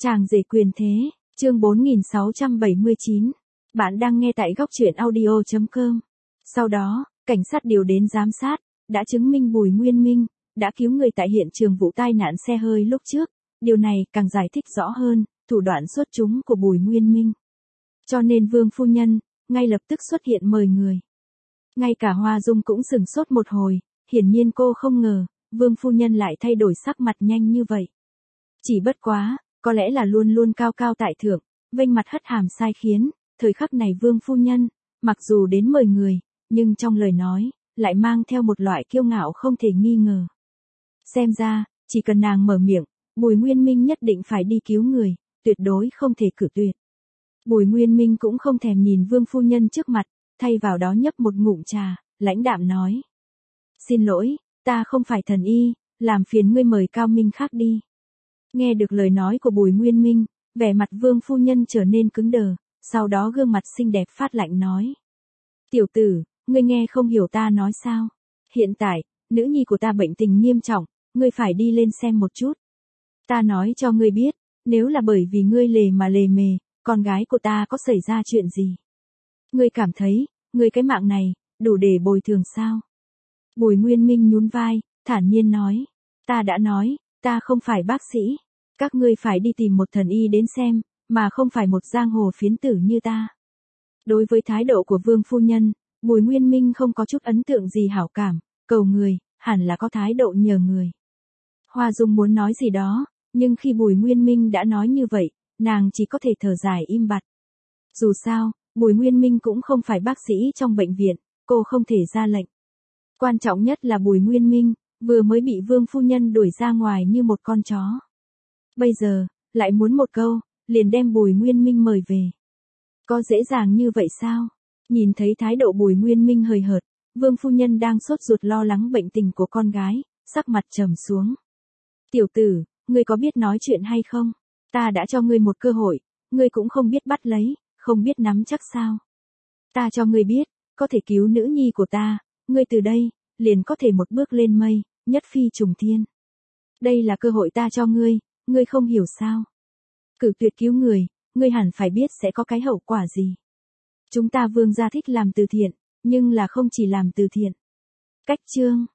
Chàng rể quyền thế, chương 4679. Bạn đang nghe tại góc truyện audio.com. Sau đó, cảnh sát điều đến giám sát, đã chứng minh Bùi Nguyên Minh đã cứu người tại hiện trường vụ tai nạn xe hơi lúc trước. Điều này càng giải thích rõ hơn thủ đoạn xuất chúng của Bùi Nguyên Minh. Cho nên Vương phu nhân ngay lập tức xuất hiện mời người. Ngay cả Hoa Dung cũng sửng sốt một hồi, hiển nhiên cô không ngờ Vương phu nhân lại thay đổi sắc mặt nhanh như vậy. Chỉ bất quá, có lẽ là luôn luôn cao cao tại thượng, vênh mặt hất hàm sai khiến, thời khắc này Vương phu nhân, mặc dù đến mời người, nhưng trong lời nói, lại mang theo một loại kiêu ngạo không thể nghi ngờ. Xem ra, chỉ cần nàng mở miệng, Bùi Nguyên Minh nhất định phải đi cứu người, tuyệt đối không thể cự tuyệt. Bùi Nguyên Minh cũng không thèm nhìn Vương phu nhân trước mặt, thay vào đó nhấp một ngụm trà, lãnh đạm nói. Xin lỗi, ta không phải thần y, làm phiền ngươi mời cao minh khác đi. Nghe được lời nói của Bùi Nguyên Minh, vẻ mặt Vương phu nhân trở nên cứng đờ, sau đó gương mặt xinh đẹp phát lạnh nói. Tiểu tử, ngươi nghe không hiểu ta nói sao? Hiện tại, nữ nhi của ta bệnh tình nghiêm trọng, ngươi phải đi lên xem một chút. Ta nói cho ngươi biết, nếu là bởi vì ngươi lề mà lề mề, con gái của ta có xảy ra chuyện gì? Ngươi cảm thấy, ngươi cái mạng này, đủ để bồi thường sao? Bùi Nguyên Minh nhún vai, thản nhiên nói. Ta đã nói, ta không phải bác sĩ. Các ngươi phải đi tìm một thần y đến xem, mà không phải một giang hồ phiến tử như ta. Đối với thái độ của Vương phu nhân, Bùi Nguyên Minh không có chút ấn tượng gì hảo cảm, cầu người, hẳn là có thái độ nhờ người. Hoa Dung muốn nói gì đó, nhưng khi Bùi Nguyên Minh đã nói như vậy, nàng chỉ có thể thở dài im bặt. Dù sao, Bùi Nguyên Minh cũng không phải bác sĩ trong bệnh viện, cô không thể ra lệnh. Quan trọng nhất là Bùi Nguyên Minh vừa mới bị Vương phu nhân đuổi ra ngoài như một con chó. Bây giờ, lại muốn một câu, liền đem Bùi Nguyên Minh mời về. Có dễ dàng như vậy sao? Nhìn thấy thái độ Bùi Nguyên Minh hời hợt, Vương phu nhân đang sốt ruột lo lắng bệnh tình của con gái, sắc mặt trầm xuống. Tiểu tử, ngươi có biết nói chuyện hay không? Ta đã cho ngươi một cơ hội, ngươi cũng không biết bắt lấy, không biết nắm chắc sao? Ta cho ngươi biết, có thể cứu nữ nhi của ta, ngươi từ đây, liền có thể một bước lên mây, nhất phi trùng thiên. Đây là cơ hội ta cho ngươi không hiểu sao? Cử tuyệt cứu người, ngươi hẳn phải biết sẽ có cái hậu quả gì. Chúng ta Vương gia thích làm từ thiện, nhưng là không chỉ làm từ thiện. Cách chương